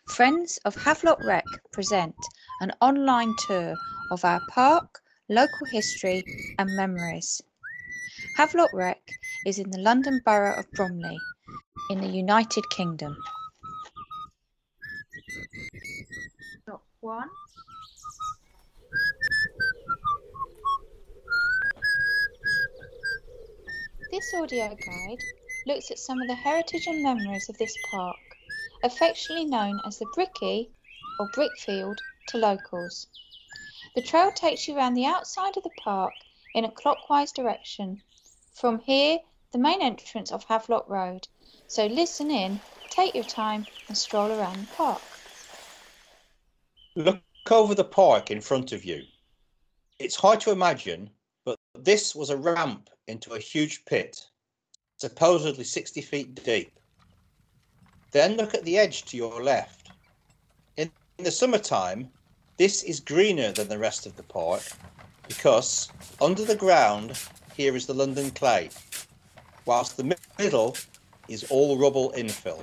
Friends of Havelock Rec present an online tour of our park, local history and memories. Havelock Rec is in the London Borough of Bromley in the United Kingdom. Stop 1. This audio guide looks at some of the heritage and memories of this park, affectionately known as the Bricky or Brickfield to locals. The trail takes you around the outside of the park in a clockwise direction. From here, the main entrance of Havelock Road. So listen in, take your time and stroll around the park. Look over the park in front of you. It's hard to imagine, but this was a ramp into a huge pit, supposedly 60 feet deep. Then look at the edge to your left. In the summertime, this is greener than the rest of the park because under the ground here is the London clay, whilst the middle is all rubble infill.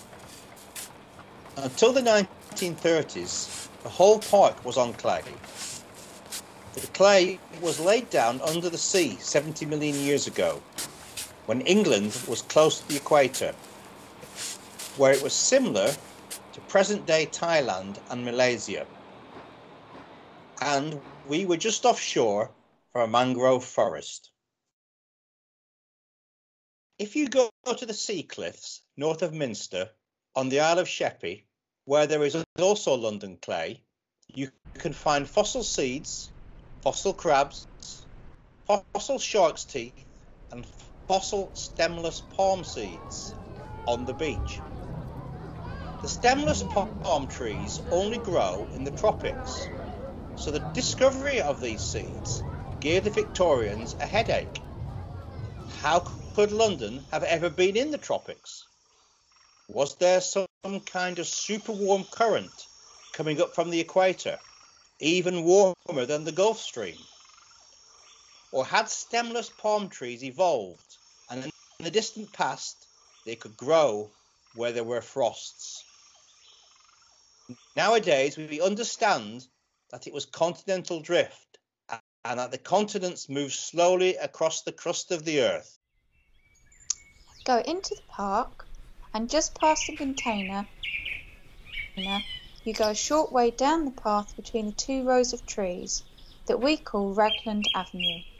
Until the 1930s, the whole park was on clay. The clay was laid down under the sea 70 million years ago, when England was close to the equator, where it was similar to present-day Thailand and Malaysia. And we were just offshore for a mangrove forest. If you go to the sea cliffs north of Minster on the Isle of Sheppey, where there is also London clay, you can find fossil seeds, fossil crabs, fossil shark's teeth and fossil stemless palm seeds on the beach. The stemless palm trees only grow in the tropics, so the discovery of these seeds gave the Victorians a headache. How could London have ever been in the tropics? Was there some kind of super warm current coming up from the equator, even warmer than the Gulf Stream? Or had stemless palm trees evolved and in the distant past they could grow where there were frosts? Nowadays we understand that it was continental drift and that the continents moved slowly across the crust of the earth. Go into the park and just past the container, you go a short way down the path between the two rows of trees that we call Ragland Avenue.